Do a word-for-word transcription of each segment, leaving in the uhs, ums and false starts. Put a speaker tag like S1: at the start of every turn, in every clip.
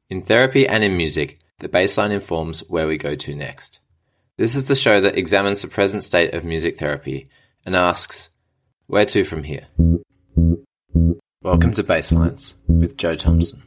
S1: In therapy and in music, the baseline informs where we go to next. This is the show that examines the present state of music therapy and asks, where to from here? Welcome to Baselines with Joe Thompson.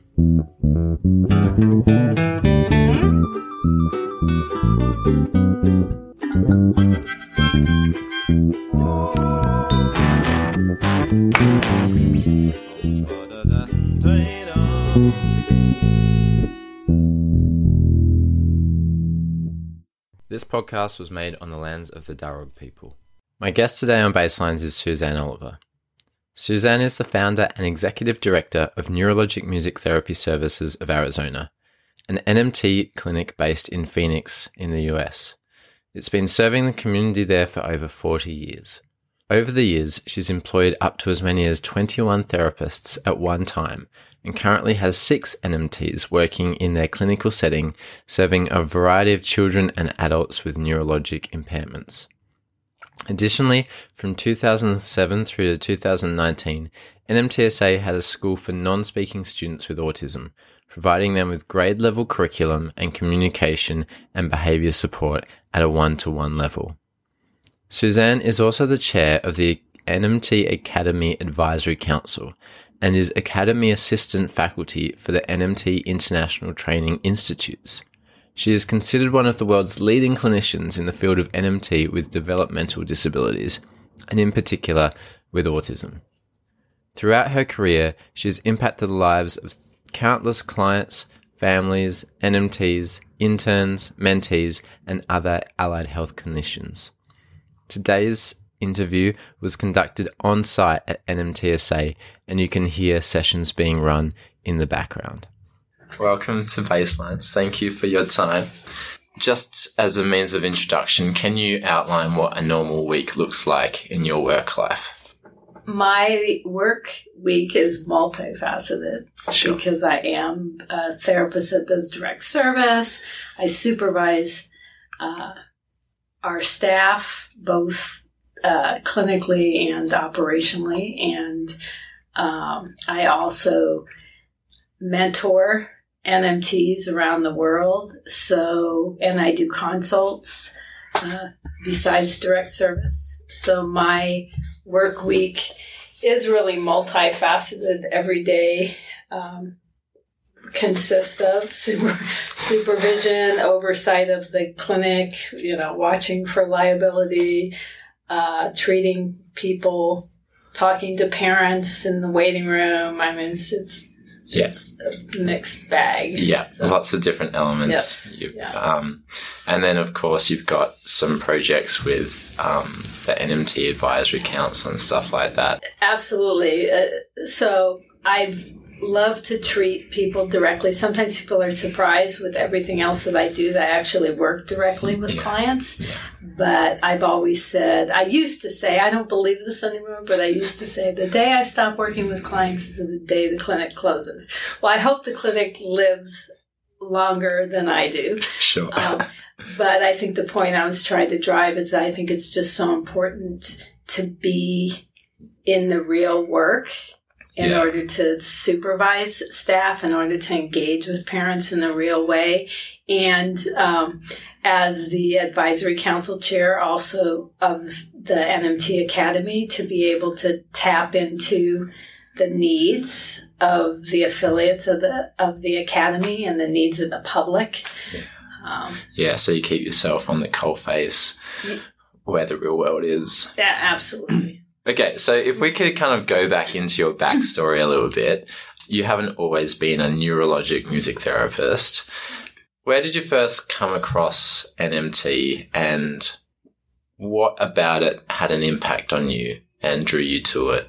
S1: This podcast was made on the lands of the Darug people. My guest today on Baselines is Suzanne Oliver. Suzanne is the founder and executive director of Neurologic Music Therapy Services of Arizona, an N M T clinic based in Phoenix in the U S. It's been serving the community there for over forty years. Over the years, she's employed up to as many as twenty-one therapists at one time and currently has six N M Ts working in their clinical setting, serving a variety of children and adults with neurologic impairments. Additionally, from two thousand seven through to two thousand nineteen, N M T S A had a school for non-speaking students with autism, providing them with grade-level curriculum and communication and behaviour support at a one-to-one level. Suzanne is also the chair of the N M T Academy Advisory Council and is Academy Assistant Faculty for the N M T International Training Institutes. She is considered one of the world's leading clinicians in the field of N M T with developmental disabilities, and in particular with autism. Throughout her career, she has impacted the lives of countless clients, families, N M Ts, interns, mentees, and other allied health clinicians. Today's interview was conducted on site at N M T S A, and you can hear sessions being run in the background. Welcome to Baselines. Thank you for your time. Just as a means of introduction, can you outline what a normal week looks like in your work life?
S2: My work week is multifaceted.
S1: Sure.
S2: Because I am a therapist that does direct service. I supervise uh, our staff, both uh, clinically and operationally. And um, I also mentor N M Ts around the world. So, and I do consults uh, besides direct service. So my work week is really multifaceted. Every day um, consists of super, supervision, oversight of the clinic, you know, watching for liability, uh, treating people, talking to parents in the waiting room. I mean, it's, it's
S1: Yes,
S2: a mixed bag.
S1: Yeah,
S2: so,
S1: lots of different elements.
S2: Yes,
S1: You've,
S2: yeah.
S1: um, and then, of course, you've got some projects with um, the N M T Advisory Council and stuff like that.
S2: Absolutely. Uh, so I've loved to treat people directly. Sometimes people are surprised with everything else that I do that I actually work directly with
S1: Yeah.
S2: clients.
S1: Yeah.
S2: But I've always said, I used to say, I don't believe this anymore, but I used to say the day I stop working with clients is the day the clinic closes. Well, I hope the clinic lives longer than I do.
S1: Sure.
S2: Um, but I think the point I was trying to drive is that I think it's just so important to be in the real work in
S1: Yeah.
S2: order to supervise staff, in order to engage with parents in a real way. And um, as the advisory council chair also of the N M T Academy, to be able to tap into the needs of the affiliates of the of the academy and the needs of the public.
S1: Yeah.
S2: Um,
S1: yeah, so you keep yourself on the coalface
S2: Yeah.
S1: where the real world is.
S2: yeah, absolutely.
S1: Okay, so if we could kind of go back into your backstory a little bit, you haven't always been a neurologic music therapist. Where did you first come across N M T, and what about it had an impact on you and drew you to it?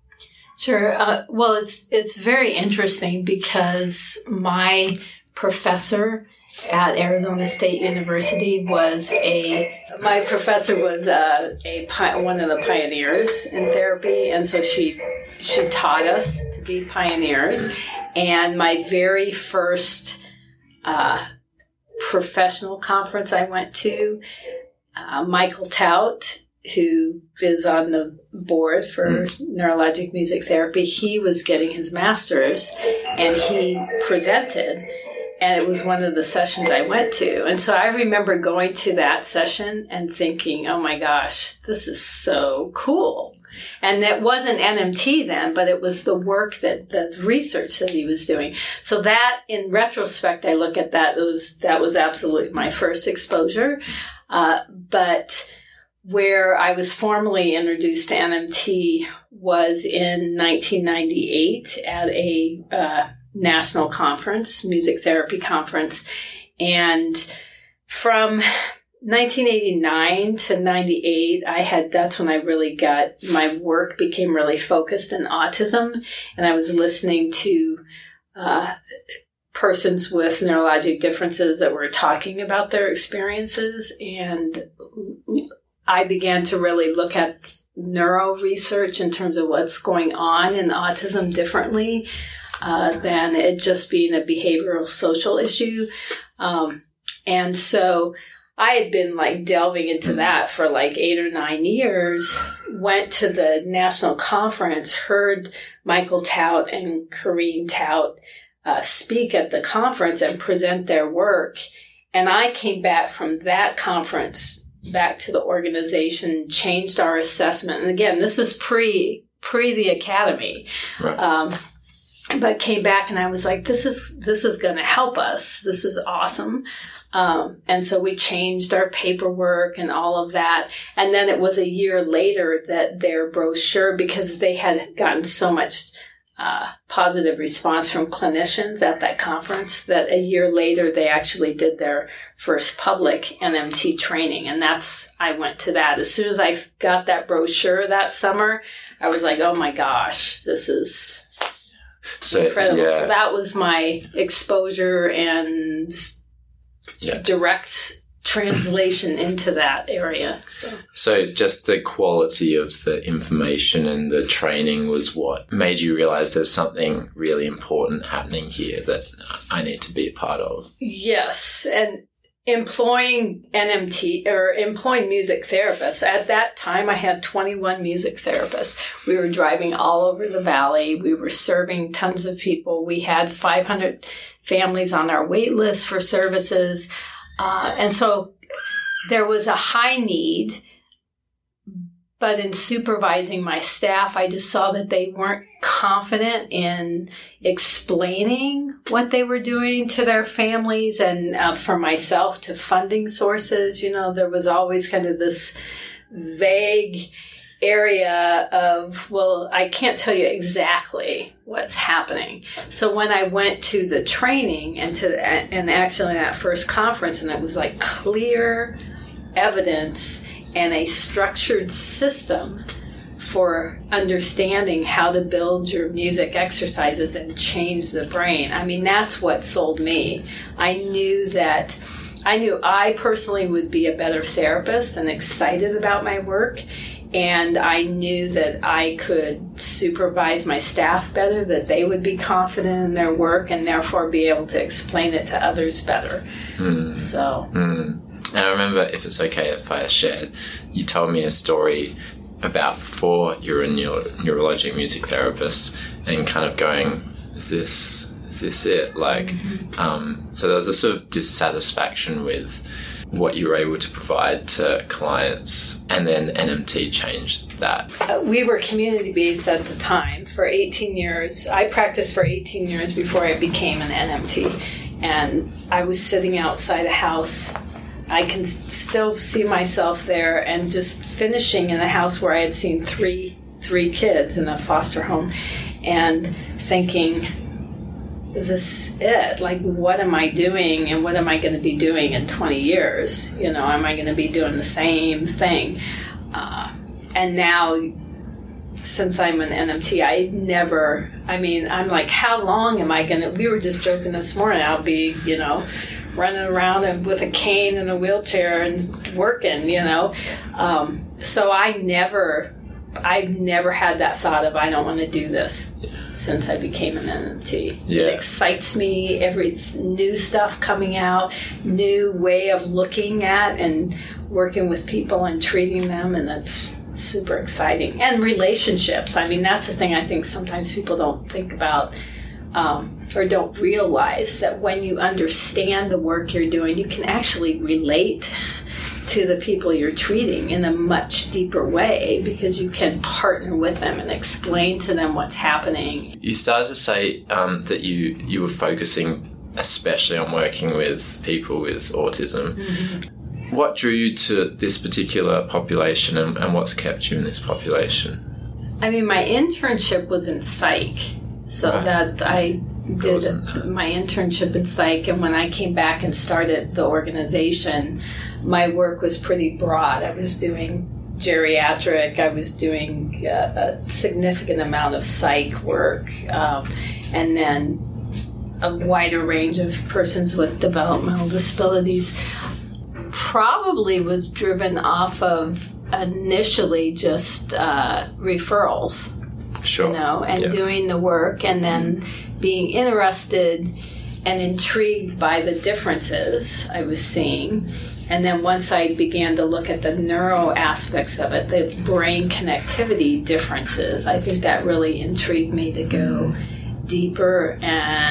S2: Sure. Uh, well, it's it's very interesting because my professor at Arizona State University was a my professor was a, a one of the pioneers in therapy, and so she she taught us to be pioneers. And my very first uh, professional conference I went to, uh, Michael Tout, who is on the board for mm. neurologic music therapy, he was getting his master's, and he presented. and it was one of the sessions I went to. And so I remember going to that session and thinking, oh my gosh, this is so cool. And it wasn't N M T then, but it was the work that the research that he was doing. So that, in retrospect, I look at that, it was, that was absolutely my first exposure. Uh, but where I was formally introduced to N M T was in nineteen ninety-eight at a uh, national conference, music therapy conference. And from nineteen eighty-nine to ninety-eight, I had, that's when I really got, my work became really focused in autism. And I was listening to uh, persons with neurologic differences that were talking about their experiences. And I began to really look at neuro research in terms of what's going on in autism differently uh, than it just being a behavioral social issue. Um, and so I had been like delving into that for like eight or nine years, went to the national conference, heard Michael Tout and Corrine Tout uh, speak at the conference and present their work. And I came back from that conference back to the organization, changed our assessment. And again, this is pre, pre the academy. Right. Um, but came back and I was like, this is, this is going to help us. This is awesome. Um, and so we changed our paperwork and all of that. And then it was a year later that their brochure, because they had gotten so much uh, positive response from clinicians at that conference, that a year later they actually did their first public N M T training. And that's, I went to that. As soon as I got that brochure that summer, I was like, oh my gosh, this is so incredible. Yeah. So that was my exposure and yeah. direct translation into that area. So.
S1: so just the quality of the information and the training was what made you realize there's something really important happening here that I need to be a part of.
S2: Yes. And employing N M T or employing music therapists. At that time, I had twenty-one music therapists. We were driving all over the valley. We were serving tons of people. We had five hundred families on our wait list for services. Uh, and so there was a high need, but in supervising my staff, I just saw that they weren't confident in explaining what they were doing to their families. And uh, for myself, to funding sources, you know, there was always kind of this vague area of, well, I can't tell you exactly what's happening. So when I went to the training and to and actually that first conference, and it was like clear evidence and a structured system for understanding how to build your music exercises and change the brain. I mean, that's what sold me. I knew that I knew I personally would be a better therapist and excited about my work. And I knew that I could supervise my staff better, that they would be confident in their work and therefore be able to explain it to others better. Mm. So.
S1: Mm. And I remember, if it's okay if I shared, you told me a story about before you were a neuro- neurologic music therapist and kind of going, is this, is this it? Like, mm-hmm. um, so there was a sort of dissatisfaction with what you were able to provide to clients, and then N M T changed that.
S2: Uh, we were community-based at the time for eighteen years. I practiced for eighteen years before I became an N M T, and I was sitting outside a house. I can still see myself there and just finishing in a house where I had seen three three kids in a foster home and thinking, is this it? Like, what am I doing and what am I going to be doing in twenty years? You know, am I going to be doing the same thing? Uh, and now, since I'm an N M T, I never, I mean, I'm like, how long am I going to, we were just joking this morning, I'll be, you know, running around and with a cane and a wheelchair and working, you know. Um, so I never, I've never had that thought of, I don't want to do this. Yeah. Since I became an N M T. Yeah. It excites me, every new stuff coming out, new way of looking at and working with people and treating them, and that's super exciting. And relationships. I mean, that's the thing I think sometimes people don't think about um, or don't realize that when you understand the work you're doing, you can actually relate to the people you're treating in a much deeper way because you can partner with them and explain to them what's happening.
S1: You started to say um, that you, you were focusing especially on working with people with autism. Mm-hmm. What drew you to this particular population, and, and what's kept you in this population?
S2: I mean, my internship was in psych, so right. that I did my internship in psych, and when I came back and started the organization, my work was pretty broad. I was doing geriatric, I was doing a, a significant amount of psych work, um, and then a wider range of persons with developmental disabilities. Probably was driven off of initially just uh, referrals,
S1: sure.
S2: you know, and
S1: yeah.
S2: doing the work, and then being interested and intrigued by the differences I was seeing. And then once I began to look at the neuro aspects of it, the brain connectivity differences, I think that really intrigued me to go deeper,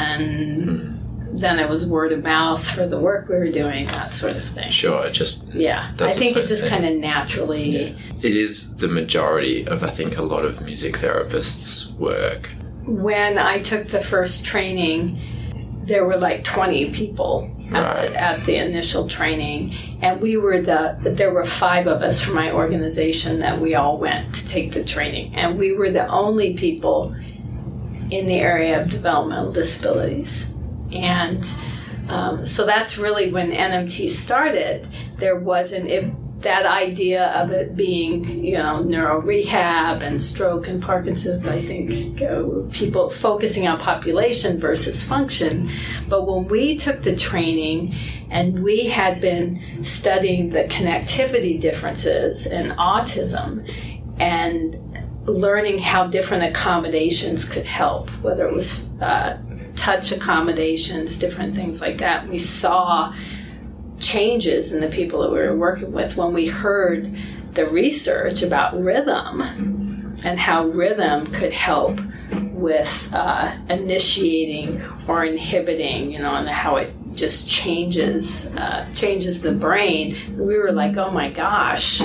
S2: and then it was word of mouth for the work we were doing, that sort of thing.
S1: Sure, it just
S2: yeah. I think it just kind of naturally.
S1: Yeah. It is the majority of, I think, a lot of music therapists' work.
S2: When I took the first training, there were like twenty people at, right. the, at the initial training, and we were the. There were five of us from my organization that we all went to take the training, and we were the only people in the area of developmental disabilities. And um, so that's really when N M T started. There wasn't if that idea of it being, you know, neuro rehab and stroke and Parkinson's, I think, uh, people focusing on population versus function. But when we took the training and we had been studying the connectivity differences in autism and learning how different accommodations could help, whether it was uh, touch accommodations, different things like that. We saw changes in the people that we were working with when we heard the research about rhythm and how rhythm could help with uh, initiating or inhibiting, you know, and how it just changes uh, changes the brain. We were like, oh my gosh.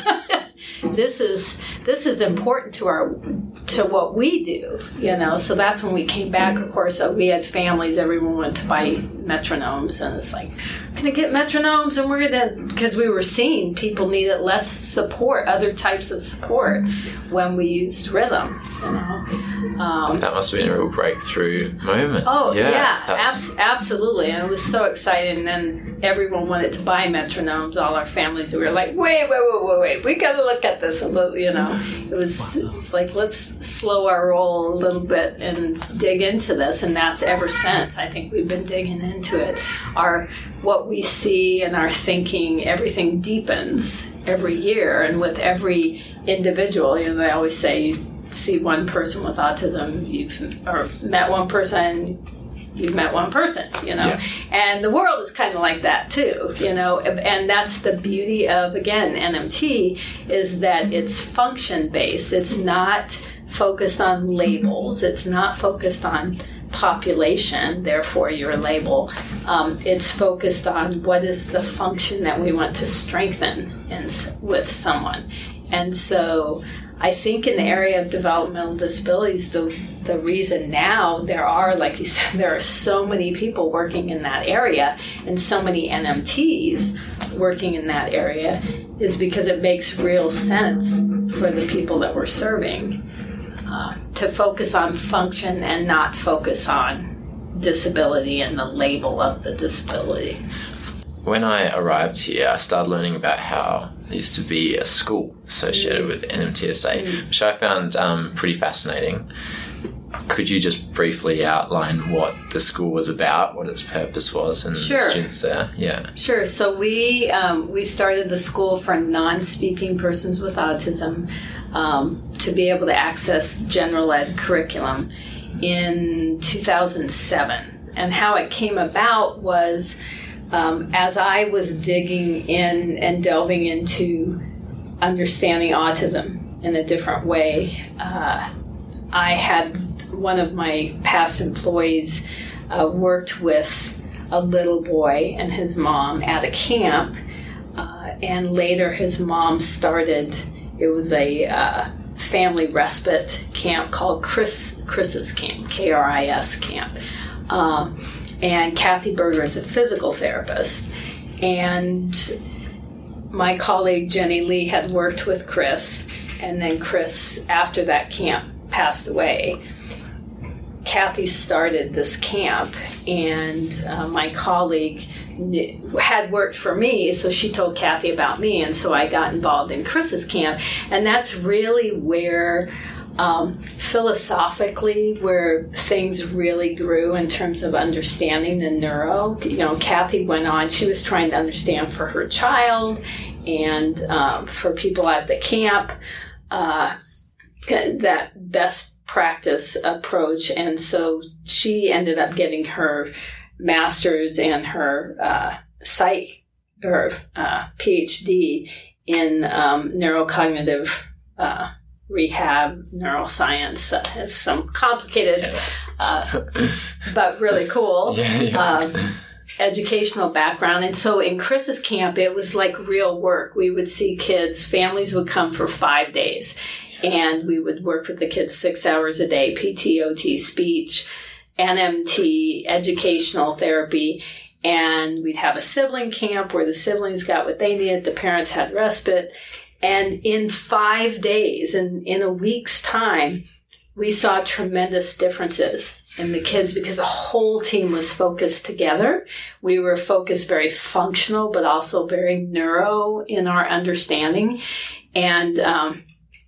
S2: This is this is important to our to what we do, you know. So that's when we came back. Of course, uh, we had families. Everyone wanted to buy metronomes, and it's like, I'm gonna get metronomes, and we're gonna because we were seeing people needed less support, other types of support when we used rhythm, you know. Um,
S1: that must have been a real breakthrough moment.
S2: Oh yeah, yeah ab- absolutely, and it was so exciting. And then everyone wanted to buy metronomes. All our families, we were like, wait, wait, wait, wait, wait, we got to look at this a little, you know. It was, it was like, let's slow our roll a little bit and dig into this, and that's ever since. I think we've been digging into it. Our what we see and our thinking, everything deepens every year, and with every individual, you know, they always say you see one person with autism, you've or met one person, you've met one person, you know. Yeah. And the world is kind of like that too, you know. And that's the beauty of, again, N M T, is that it's function based. It's not focused on labels. It's not focused on population, therefore your label. Um, it's focused on what is the function that we want to strengthen in, with someone. And so I think in the area of developmental disabilities, the the reason now there are, like you said, there are so many people working in that area and so many N M Ts working in that area is because it makes real sense for the people that we're serving uh, to focus on function and not focus on disability and the label of the disability. When
S1: I arrived here, I started learning about how there used to be a school associated mm. with N M T S A, mm. which I found um, pretty fascinating. Could you just briefly outline what the school was about, what its purpose was, and
S2: sure.
S1: the students there? Yeah.
S2: Sure. So we um, we started the school for non-speaking persons with autism um, to be able to access general ed curriculum in two thousand seven. And how it came about was um, as I was digging in and delving into understanding autism in a different way, uh, I had one of my past employees uh, worked with a little boy and his mom at a camp, uh, and later his mom started, it was a uh, family respite camp called Chris Chris's Camp, K R I S Camp. Um, and Kathy Berger is a physical therapist. And my colleague Jenny Lee had worked with Chris, and then Chris, after that camp, passed away. Kathy started this camp, and uh, my colleague had worked for me, so she told Kathy about me, and so I got involved in Chris's camp. And that's really where, um, philosophically, where things really grew in terms of understanding the neuro. You know, Kathy went on, she was trying to understand for her child and um, for people at the camp, uh, that best practice approach, and so she ended up getting her master's and her uh, psych or uh, P H D in um, neurocognitive uh, rehab neuroscience. Uh, it's some complicated, uh, but really cool.
S1: Yeah, yeah.
S2: Um, educational background. And so in Chris's camp, it was like real work. We would see kids, families would come for five days. And we would work with the kids six hours a day, P T, O T, speech, N M T, educational therapy. And we'd have a sibling camp where the siblings got what they needed. The parents had respite. And in five days, and in a week's time, we saw tremendous differences in the kids because the whole team was focused together. We were focused very functional, but also very neuro in our understanding. And, um,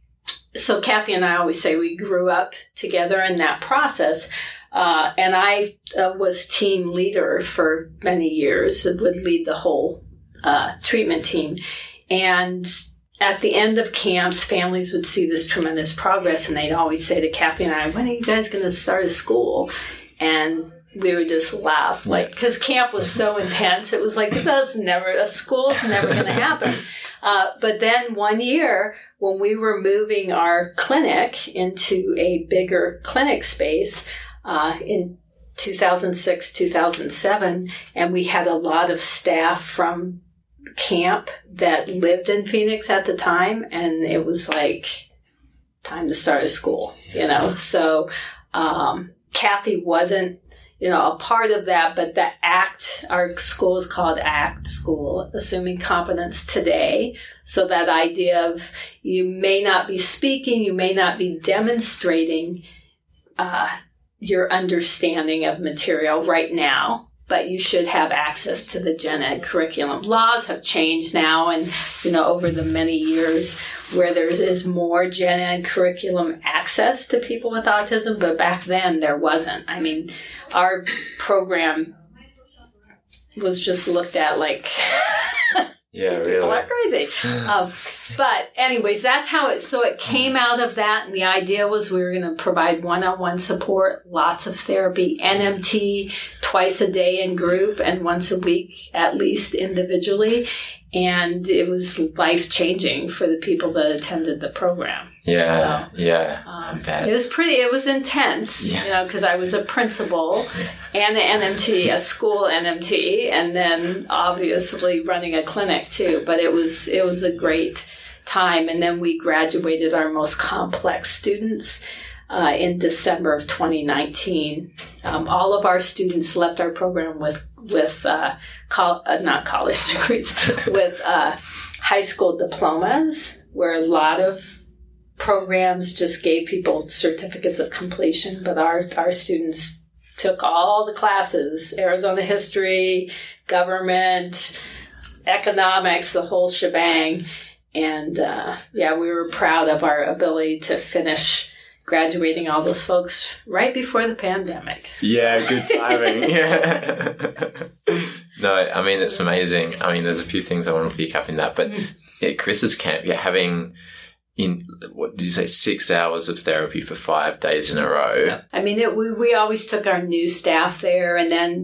S2: So Kathy and I always say we grew up together in that process. Uh, and I uh, was team leader for many years, would lead the whole uh, treatment team. And at the end of camps, families would see this tremendous progress, and they'd always say to Kathy and I, when are you guys going to start a school? And we would just laugh, like, because camp was so intense. It was like, that's never, a school is never going to happen. Uh, but then one year, when we were moving our clinic into a bigger clinic space uh, in two thousand six, two thousand seven, and we had a lot of staff from camp that lived in Phoenix at the time, and it was like time to start a school, you know. So um, Kathy wasn't, you know, a part of that, but the ACT, our school is called ACT School, Assuming Competence Today. So that idea of you may not be speaking, you may not be demonstrating uh, your understanding of material right now, but you should have access to the gen ed curriculum. Laws have changed now, and, you know, over the many years where there is more gen ed curriculum access to people with autism, but back then there wasn't. I mean, our program was just looked at like...
S1: Yeah,
S2: people
S1: really.
S2: are crazy. um, but anyways, that's how it, so it came out of that. And the idea was we were going to provide one-on-one support, lots of therapy, N M T twice a day in group and once a week, at least individually. And it was life-changing for the people that attended the program.
S1: Yeah, so, yeah.
S2: Um, it was pretty, it was intense, yeah. You know, because I was a principal yeah. and an N M T, a school N M T, and then obviously running a clinic too. But it was, it was a great time. And then we graduated our most complex students uh, in December of twenty nineteen. Um, all of our students left our program with, with uh, col- uh, not college degrees, with uh, high school diplomas, where a lot of programs just gave people certificates of completion, but our, our students took all the classes, Arizona history, government, economics, the whole shebang. And uh, yeah, we were proud of our ability to finish graduating all those folks right before the pandemic.
S1: Yeah, good timing. Yeah. No, I mean, it's amazing. I mean, there's a few things I want to pick up in that, but mm. at Chris's camp, you're having... in, what did you say, six hours of therapy for five days in a row.
S2: I mean, it, we, we always took our new staff there, and then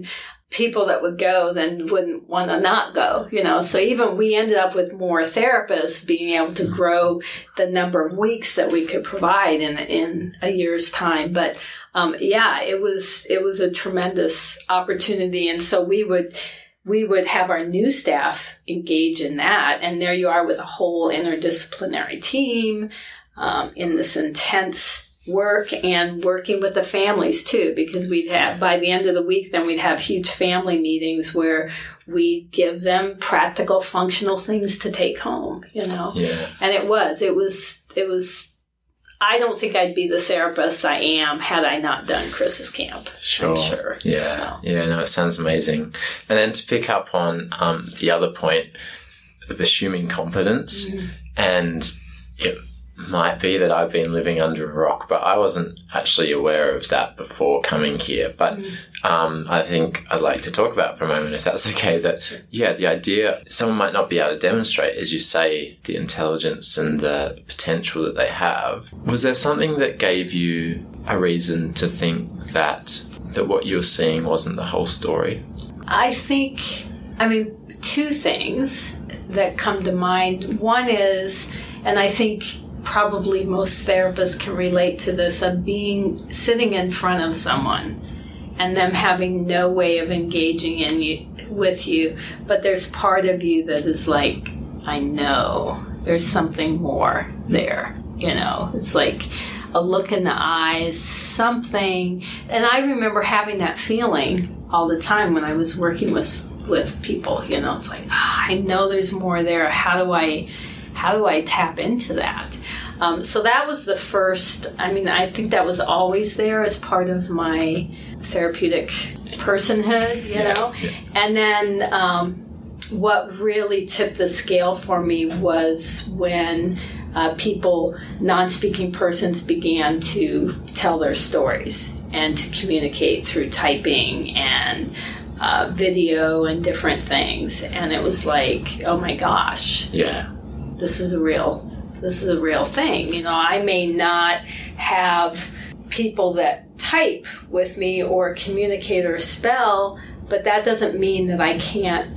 S2: people that would go then wouldn't want to not go, you know. So even we ended up with more therapists being able to grow the number of weeks that we could provide in in a year's time. But um, yeah, it was it was a tremendous opportunity, and so we would we would have our new staff engage in that, and there you are with a whole interdisciplinary team um, in this intense work and working with the families too, because we'd have, by the end of the week, then we'd have huge family meetings where we give them practical, functional things to take home, you know?
S1: Yeah.
S2: And it was, it was, it was, I don't think I'd be the therapist I am had I not done Chris's camp.
S1: Sure.
S2: I'm sure.
S1: Yeah.
S2: So.
S1: Yeah, no, it sounds amazing. And then to pick up on um, the other point of assuming competence, mm-hmm. and it might be that I've been living under a rock, but I wasn't actually aware of that before coming here. But mm-hmm. um, I think I'd like to talk about for a moment, if that's okay, that, sure. yeah, the idea someone might not be able to demonstrate, as you say, the intelligence and the potential that they have. Was there something that gave you a reason to think that that what you were seeing wasn't the whole story?
S2: I think, I mean, two things that come to mind. One is, and I think probably most therapists can relate to this, of being sitting in front of someone and them having no way of engaging in you with you, but there's part of you that is like, I know there's something more there, you know. It's like a look in the eyes, something. And I remember having that feeling all the time when I was working with with people, you know. It's like, oh, I know there's more there. How do I how do I tap into that? Um, so that was the first, I mean, I think that was always there as part of my therapeutic personhood, you
S1: yeah,
S2: know.
S1: Yeah.
S2: And then um, what really tipped the scale for me was when uh, people, non-speaking persons, began to tell their stories and to communicate through typing and uh, video and different things. And it was like, oh my gosh,
S1: yeah,
S2: this is a real This is a real thing. You know, I may not have people that type with me or communicate or spell, but that doesn't mean that I can't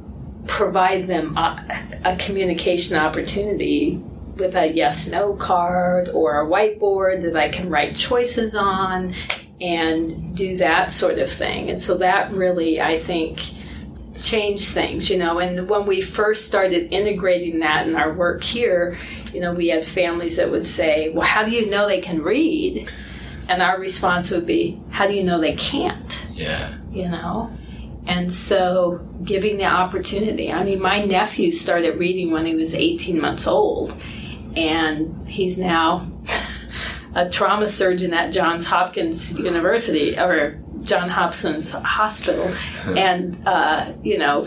S2: provide them a, a communication opportunity with a yes-no card or a whiteboard that I can write choices on and do that sort of thing. And so that really, I think, change things, you know. And when we first started integrating that in our work here, you know, we had families that would say, well, how do you know they can read? And our response would be, how do you know they can't?
S1: Yeah.
S2: You know? And so giving the opportunity. I mean, my nephew started reading when he was eighteen months old, and he's now a trauma surgeon at Johns Hopkins University, or John Hopkins Hospital. And, uh, you know,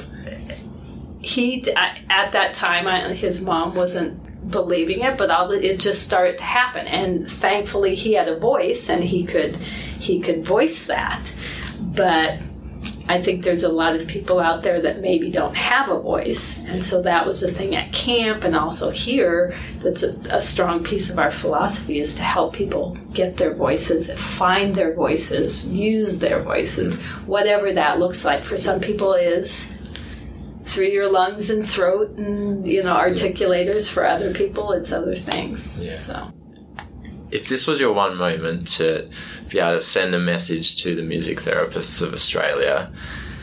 S2: he, at that time, I, his mom wasn't believing it, but all it just started to happen. And thankfully he had a voice and he could, he could voice that. But I think there's a lot of people out there that maybe don't have a voice. And so that was the thing at camp and also here that's a, a strong piece of our philosophy, is to help people get their voices, find their voices, use their voices, whatever that looks like. For some people it is through your lungs and throat and, you know, articulators. For other people it's other things.
S1: Yeah.
S2: So
S1: if this was your one moment to be able to send a message to the music therapists of Australia,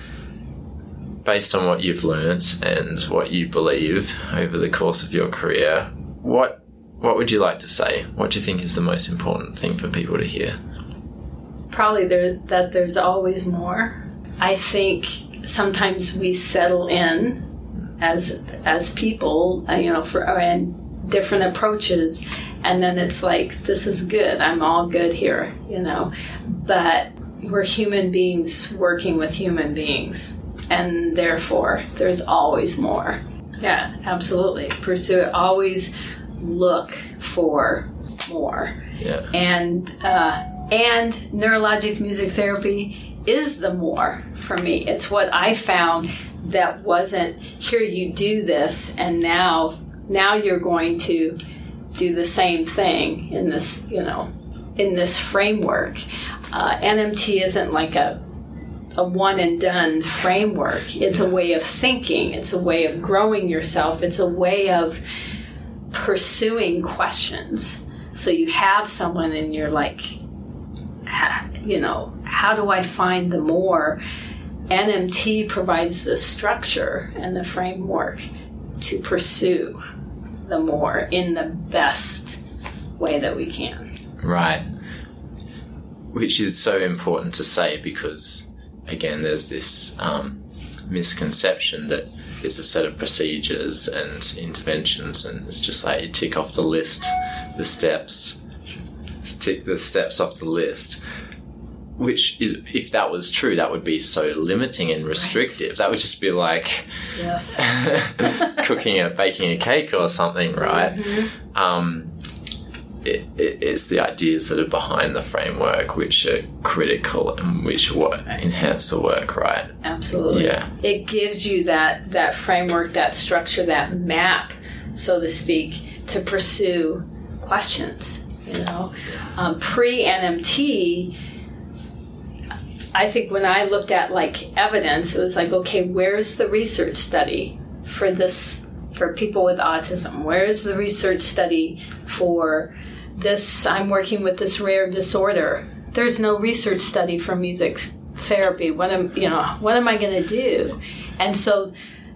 S1: based on what you've learnt and what you believe over the course of your career, what what would you like to say? What do you think is the most important thing for people to hear?
S2: Probably there, that there's always more. I think sometimes we settle in as as people, you know, for and different approaches, and then it's like, this is good, I'm all good here, you know. But we're human beings working with human beings, and therefore there's always more. Yeah, absolutely. Pursue it. Always look for more.
S1: Yeah.
S2: And uh, and neurologic music therapy is the more for me. It's what I found that wasn't, here you do this and now now you're going to do the same thing in this, you know, in this framework. Uh, N M T isn't like a a one and done framework. It's a way of thinking. It's a way of growing yourself. It's a way of pursuing questions. So you have someone and you're like, you know, how do I find the more? N M T provides the structure and the framework to pursue the more in the best way that we can.
S1: Right. Which is so important to say because, again, there's this um, misconception that it's a set of procedures and interventions and it's just like you tick off the list, the steps, tick the steps off the list. Which is, if that was true, that would be so limiting and restrictive. Right. That would just be like
S2: yes.
S1: cooking a, baking a cake or something, right?
S2: Mm-hmm.
S1: Um, it, it, it's the ideas that are behind the framework which are critical and which what enhance the work, right?
S2: Absolutely.
S1: Yeah.
S2: It gives you that, that framework, that structure, that map, so to speak, to pursue questions, you know. Um, pre-N M T, I think when I looked at like evidence, it was like, okay, where's the research study for this, for people with autism? Where's the research study for this? I'm working with this rare disorder. There's no research study for music therapy. What am, you know, what am I going to do? And so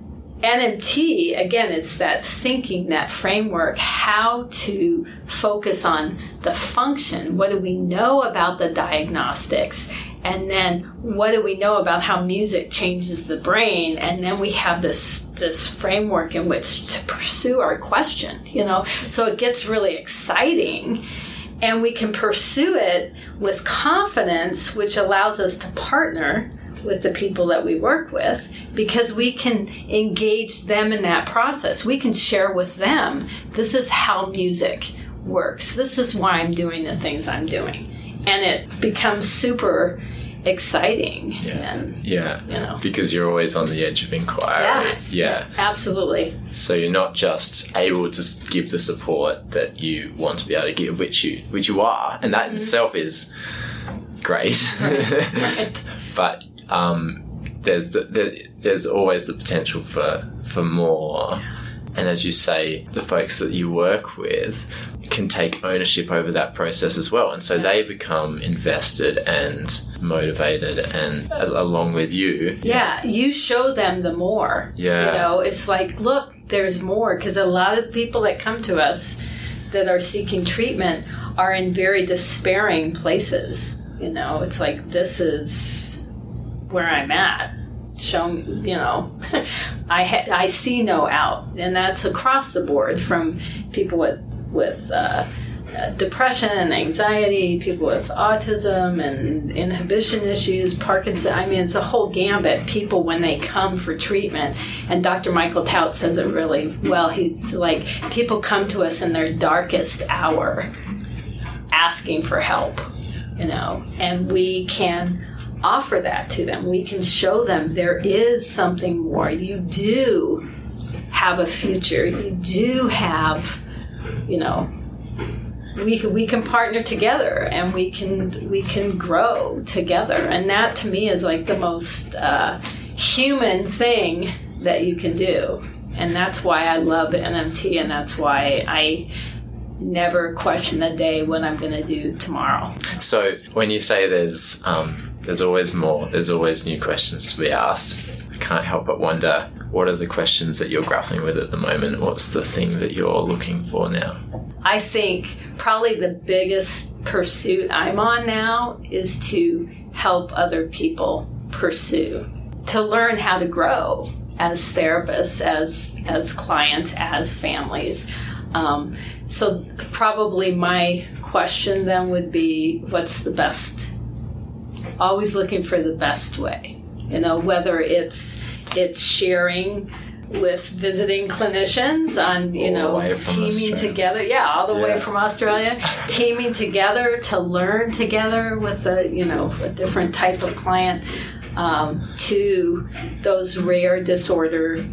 S2: N M T, again, it's that thinking, that framework, how to focus on the function. What do we know about the diagnostics? And then what do we know about how music changes the brain? And then we have this this framework in which to pursue our question, you know. So it gets really exciting. And we can pursue it with confidence, which allows us to partner with the people that we work with, because we can engage them in that process. We can share with them, this is how music works. This is why I'm doing the things I'm doing. And it becomes super exciting.
S1: Yeah.
S2: And,
S1: yeah.
S2: You know.
S1: Because you're always on the edge of inquiry.
S2: Yeah.
S1: Yeah.
S2: Absolutely.
S1: So you're not just able to give the support that you want to be able to give, which you which you are, and that in
S2: Mm-hmm.
S1: itself is great.
S2: Right.
S1: But um, there's the, the, there's always the potential for for more.
S2: Yeah.
S1: And as you say, the folks that you work with can take ownership over that process as well. And so
S2: yeah.
S1: they become invested and motivated and as, along with you.
S2: Yeah, you show them the more.
S1: Yeah.
S2: You know, it's like, look, there's more. Because a lot of the people that come to us that are seeking treatment are in very despairing places. You know, it's like, this is where I'm at. Show me, you know, I ha- I see no out, and that's across the board, from people with with uh, uh, depression and anxiety, people with autism and inhibition issues, Parkinson. I mean, it's a whole gambit. People when they come for treatment, and Doctor Michael Tout says it really well. He's like, people come to us in their darkest hour, asking for help, you know, and we can offer that to them. We can show them there is something more. You do have a future. You do have, you know, we can, we can partner together, and we can we can grow together. And that to me is like the most uh, human thing that you can do. And that's why I love N M T, and that's why I never question a day what I'm going to do tomorrow.
S1: So when you say there's um, there's always more, there's always new questions to be asked, I can't help but wonder, what are the questions that you're grappling with at the moment? What's the thing that you're looking for now?
S2: I think probably the biggest pursuit I'm on now is to help other people pursue, to learn how to grow as therapists, as as clients, as families. Um, so probably my question then would be, what's the best? Always looking for the best way. You know, whether it's it's sharing with visiting clinicians on, you
S1: all
S2: know, teaming
S1: Australia.
S2: together. Yeah, all the
S1: yeah.
S2: way from Australia. Teaming together to learn together with a, you know, a different type of client, um, to those rare disorder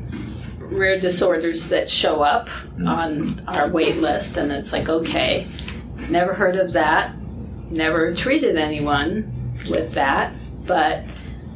S2: rare disorders that show up mm. on our wait list, and it's like, okay, never heard of that, never treated anyone with that, but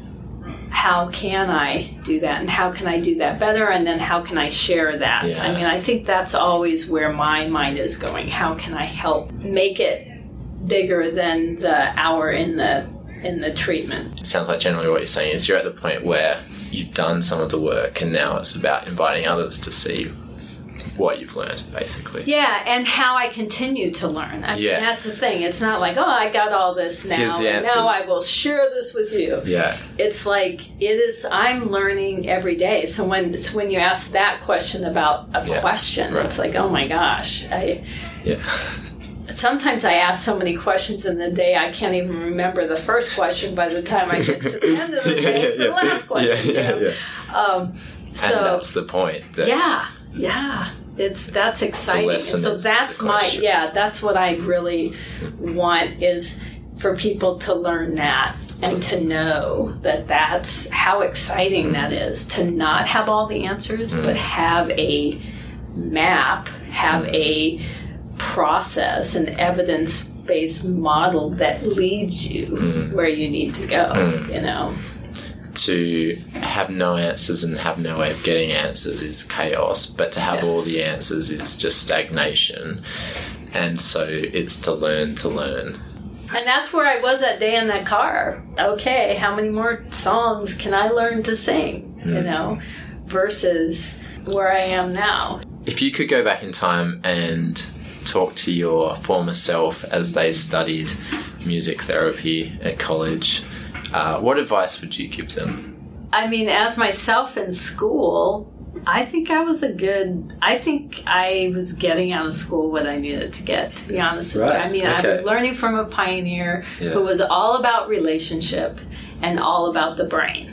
S2: how can I do that, and how can I do that better, and then how can I share that?
S1: Yeah.
S2: I mean, I think that's always where my mind is going. How can I help make it bigger than the hour in the in the treatment?
S1: It sounds like generally what you're saying is you're at the point where you've done some of the work and now it's about inviting others to see what you've learned, basically.
S2: Yeah, and how I continue to learn. I
S1: Yeah.
S2: mean, that's the thing. It's not like, oh, I got all this now,
S1: Here's the
S2: and
S1: answers.
S2: now I will share this with you.
S1: Yeah.
S2: It's like, it is, I'm learning every day. So when it's when you ask that question about a
S1: Yeah.
S2: question,
S1: Right.
S2: it's like, oh my gosh. I
S1: Yeah.
S2: Sometimes I ask so many questions in the day, I can't even remember the first question by the time I get to the end of the day. It's the last question.
S1: Yeah, yeah,
S2: you know?
S1: yeah.
S2: Um,
S1: And
S2: so,
S1: that's the point. That's,
S2: yeah, yeah. It's that's exciting.
S1: lesson
S2: So
S1: is
S2: that's
S1: the
S2: my
S1: question.
S2: yeah. That's what I really want, is for people to learn that and to know that that's how exciting that is, to not have all the answers,
S1: Mm.
S2: but have a map, have a process, an evidence-based model that leads you
S1: Mm.
S2: where you need to go.
S1: Mm.
S2: You know.
S1: To have no answers and have no way of getting answers is chaos, but to have
S2: Yes.
S1: all the answers is just stagnation. And so it's to learn to learn.
S2: And that's where I was that day in that car. Okay, how many more songs can I learn to sing?
S1: Mm.
S2: You know, versus where I am now.
S1: If you could go back in time and talk to your former self as they studied music therapy at college, uh, what advice would you give them?
S2: I mean, as myself in school, I think I was a good, I think I was getting out of school what I needed to get, to be honest with
S1: Right,
S2: you. I mean,
S1: okay.
S2: I was learning from a pioneer
S1: Yeah.
S2: who was all about relationship and all about the brain.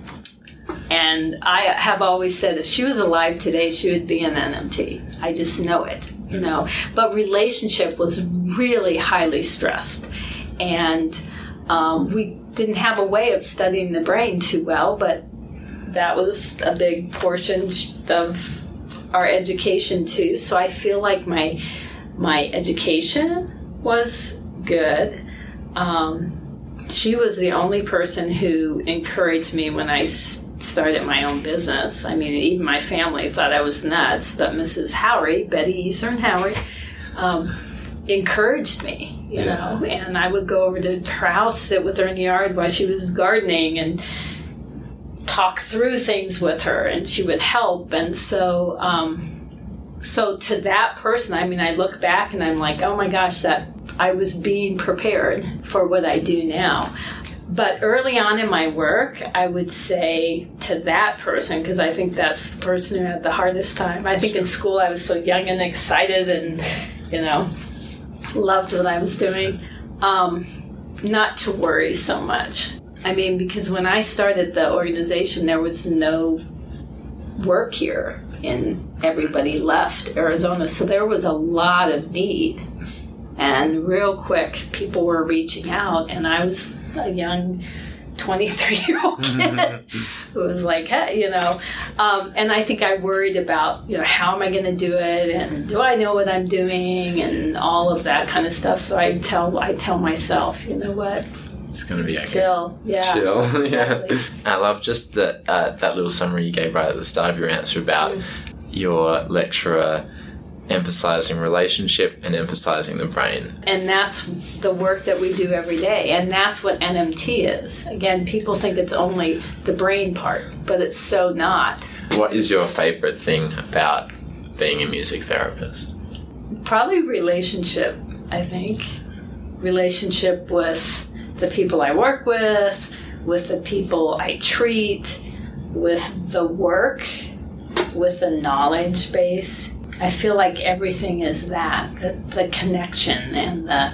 S2: And I have always said if she was alive today, she would be an N M T. I just know it, you know. But relationship was really highly stressed. And um, we didn't have a way of studying the brain too well, but that was a big portion of our education too. So I feel like my my education was good. Um, she was the only person who encouraged me when I s- started my own business. I mean, even my family thought I was nuts, but Missus Howery, Betty Eastern Howery, um, encouraged me, you
S1: Yeah.
S2: know, and I would go over to her house, sit with her in the yard while she was gardening and talk through things with her, and she would help. And so, um, so to that person, I mean, I look back and I'm like, oh my gosh, that I was being prepared for what I do now. But early on in my work, I would say to that person, because I think that's the person who had the hardest time. I think in school I was so young and excited and, you know, loved what I was doing. Um, not to worry so much. I mean, because when I started the organization, there was no work here, and everybody left Arizona. So there was a lot of need. And real quick, people were reaching out, and I was a young twenty-three-year-old kid who was like, hey, you know. Um, and I think I worried about, you know, how am I going to do it, and do I know what I'm doing, and all of that kind of stuff. So I tell I tell myself, you know what,
S1: It's going to be okay.
S2: chill, yeah,
S1: Chill, yeah.
S2: exactly.
S1: I love just that uh, that little summary you gave right at the start of your answer about
S2: Mm.
S1: your lecturer emphasizing relationship and emphasizing the brain.
S2: And that's the work that we do every day. And that's what N M T is. Again, people think it's only the brain part, but it's so not.
S1: What is your favorite thing about being a music therapist?
S2: Probably relationship, I think. Relationship with the people I work with, with the people I treat, with the work, with the knowledge base. I feel like everything is that, the, the connection and the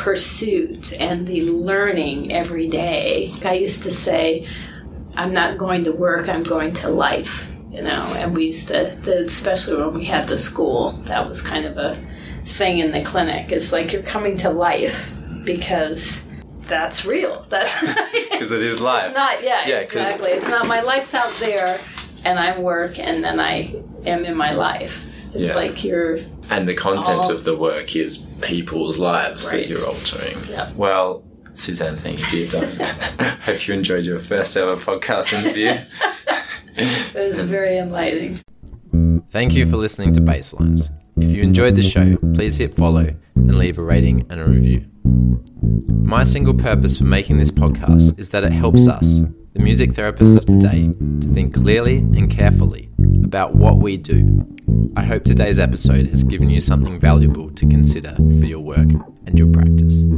S2: pursuit and the learning every day. I used to say, I'm not going to work, I'm going to life, you know, and we used to, the, especially when we had the school, that was kind of a thing in the clinic. It's like you're coming to life because that's real. That's
S1: Because it is life.
S2: It's not, yeah,
S1: Yeah, 'cause-
S2: exactly. It's not, my life's out there and I work and then I am in my life. It's
S1: Yeah.
S2: like you're,
S1: And the content
S2: all-
S1: of the work is people's lives
S2: Right.
S1: that you're altering.
S2: Yeah.
S1: Well, Suzanne, thank you for your time. Hope you enjoyed your first ever podcast interview.
S2: It was very enlightening.
S1: Thank you for listening to Baselines. If you enjoyed the show, please hit follow and leave a rating and a review. My single purpose for making this podcast is that it helps us, the music therapists of today, to think clearly and carefully about what we do. I hope today's episode has given you something valuable to consider for your work and your practice.